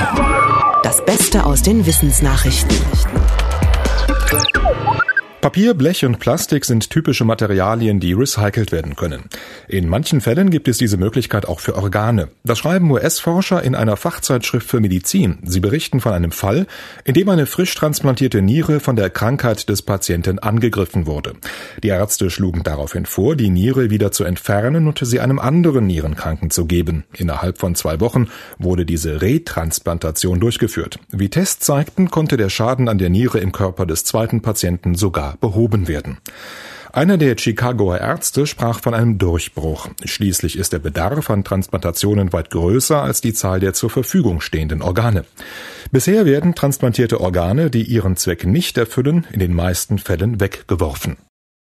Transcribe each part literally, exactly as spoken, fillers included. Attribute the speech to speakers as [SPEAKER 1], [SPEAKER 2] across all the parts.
[SPEAKER 1] Das Beste aus den Wissensnachrichten.
[SPEAKER 2] Papier, Blech und Plastik sind typische Materialien, die recycelt werden können. In manchen Fällen gibt es diese Möglichkeit auch für Organe. Das schreiben U S-Forscher in einer Fachzeitschrift für Medizin. Sie berichten von einem Fall, in dem eine frisch transplantierte Niere von der Krankheit des Patienten angegriffen wurde. Die Ärzte schlugen daraufhin vor, die Niere wieder zu entfernen und sie einem anderen Nierenkranken zu geben. Innerhalb von zwei Wochen wurde diese Retransplantation durchgeführt. Wie Tests zeigten, konnte der Schaden an der Niere im Körper des zweiten Patienten sogar behoben werden. Einer der Chicagoer Ärzte sprach von einem Durchbruch. Schließlich ist der Bedarf an Transplantationen weit größer als die Zahl der zur Verfügung stehenden Organe. Bisher werden transplantierte Organe, die ihren Zweck nicht erfüllen, in den meisten Fällen weggeworfen.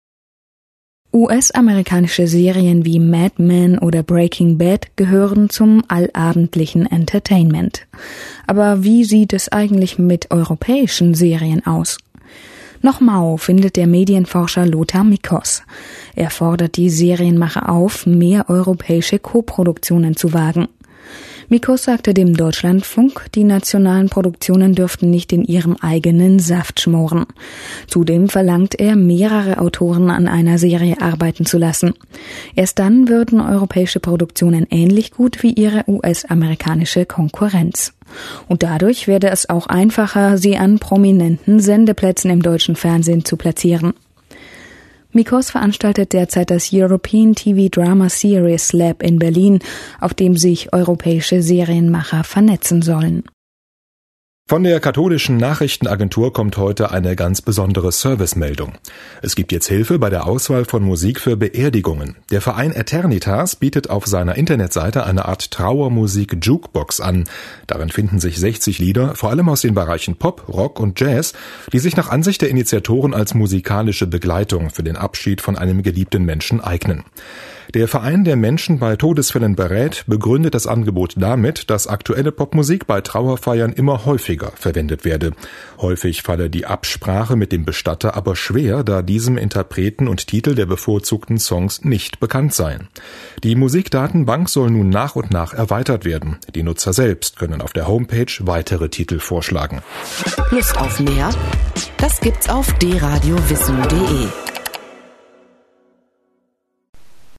[SPEAKER 3] U S-amerikanische Serien wie Mad Men oder Breaking Bad gehören zum allabendlichen Entertainment. Aber wie sieht es eigentlich mit europäischen Serien aus? Noch mau findet der Medienforscher Lothar Mickos. Er fordert die Serienmacher auf, mehr europäische Koproduktionen zu wagen. Mickos sagte dem Deutschlandfunk, die nationalen Produktionen dürften nicht in ihrem eigenen Saft schmoren. Zudem verlangt er, mehrere Autoren an einer Serie arbeiten zu lassen. Erst dann würden europäische Produktionen ähnlich gut wie ihre U S-amerikanische Konkurrenz. Und dadurch werde es auch einfacher, sie an prominenten Sendeplätzen im deutschen Fernsehen zu platzieren. Mickos veranstaltet derzeit das European T V Drama Series Lab in Berlin, auf dem sich europäische Serienmacher vernetzen sollen.
[SPEAKER 2] Von der katholischen Nachrichtenagentur kommt heute eine ganz besondere Servicemeldung. Es gibt jetzt Hilfe bei der Auswahl von Musik für Beerdigungen. Der Verein Eternitas bietet auf seiner Internetseite eine Art Trauermusik-Jukebox an. Darin finden sich sechzig Lieder, vor allem aus den Bereichen Pop, Rock und Jazz, die sich nach Ansicht der Initiatoren als musikalische Begleitung für den Abschied von einem geliebten Menschen eignen. Der Verein, der Menschen bei Todesfällen berät, begründet das Angebot damit, dass aktuelle Popmusik bei Trauerfeiern immer häufiger verwendet werde. Häufig falle die Absprache mit dem Bestatter aber schwer, da diesem Interpreten und Titel der bevorzugten Songs nicht bekannt seien. Die Musikdatenbank soll nun nach und nach erweitert werden. Die Nutzer selbst können auf der Homepage weitere Titel vorschlagen.
[SPEAKER 1] Lust auf mehr? Das gibt's auf d radio wissen punkt de.